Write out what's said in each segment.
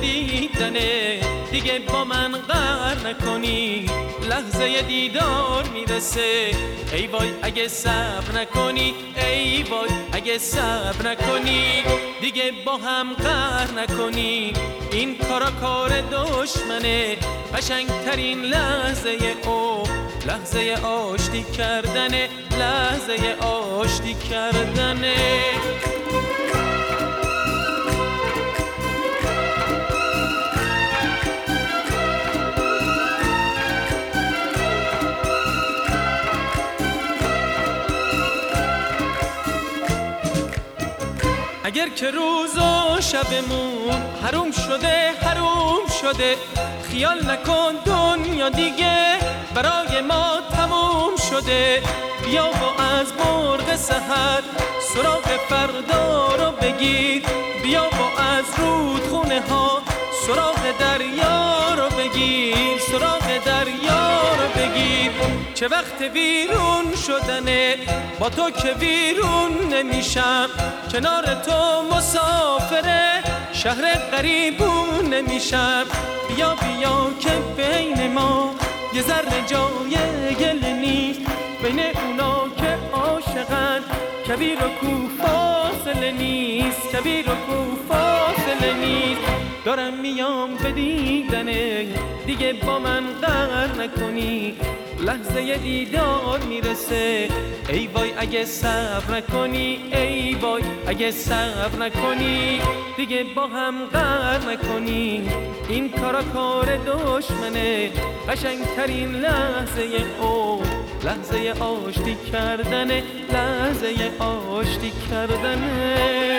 دیدنه دیگه با من قهر نکنی، لحظه دیدار میرسه. ای وای اگه صبر نکنی، ای وای اگه صبر نکنی، دیگه با هم قهر نکنی. این کارا کار دشمنه، قشنگترین لحظه لحظه آشتی کردنه، لحظه آشتی کردنه. اگر که روز و شبمون حروم شده، حروم شده، خیال نکن دنیا دیگه برای ما تموم شده. بیا و از مرغ سحر سراغ فردا رو بگیر، بیا و از رودخونه ها سراغ دریا رو بگیر، سراغ دریا رو بگیر. چه وقت ویرون شدنه، با تو که ویرون نمیشم، کنار تو مسافره شهر غریبون نمیشم. بیا بیا که بین ما یه ذره جای گله نیست، بین اونا که عاشقن کبیر و کو فاصله نیست، کبیر و کو فاصله نیست. دارم میام به دیدنه دیگه با من قهر نکنی، لحظه دیدار میرسه. ای وای اگه صبر نکنی، ای وای اگه صبر نکنی، دیگه با هم قهر نکنی. این کارا کار دشمنه، قشنگترین لحظه لحظه آشتی کردنه، لحظه آشتی کردنه.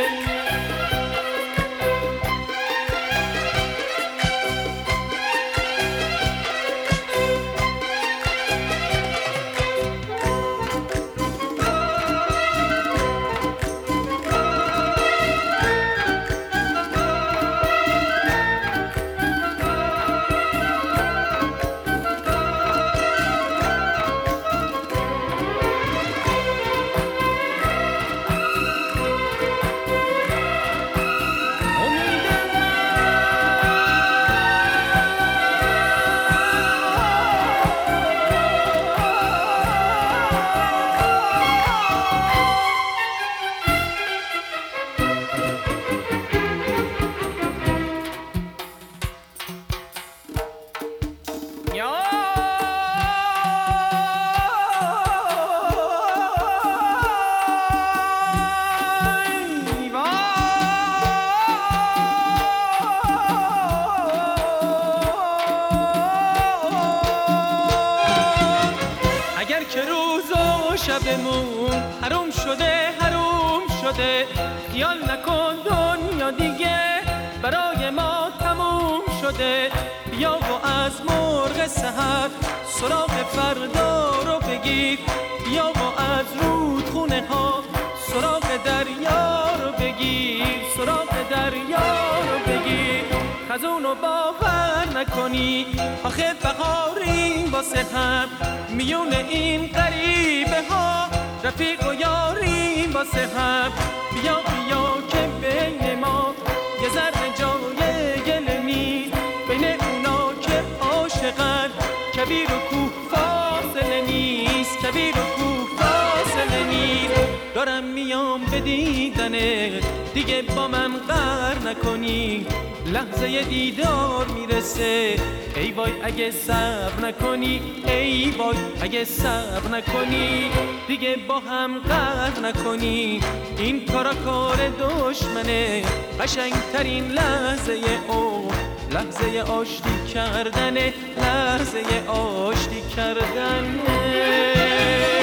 شبمون حروم شده، حروم شده، خیال نکن دنیا دیگه برای ما تموم شده. بیا و از مرغ سحر سراغ فردا رو بگیر، بیا و از رودخونه ها سراغ دریا رو بگیر، سراغ دریا رو بگیر. خزونو باور نکنی آخه بهاریم واسه هم، میون این غریبه ها رفیق و یاریم واسه هم. بیا بیا که بین ما یه ذره جای گله نیست، بین اونا که عاشقن کبیر و کوه فاصله نیست، کبیر و کوه فاصله نیست. دارم میام به دیدنه دیگه با من قهر نکنی، لحظه دیدار میرسه. ای وای اگه صبر نکنی، ای وای اگه صبر نکنی، دیگه با هم قهر نکنی. این کارا کار دشمنه، قشنگترین لحظه لحظه آشتی کردنه، لحظه آشتی کردنه.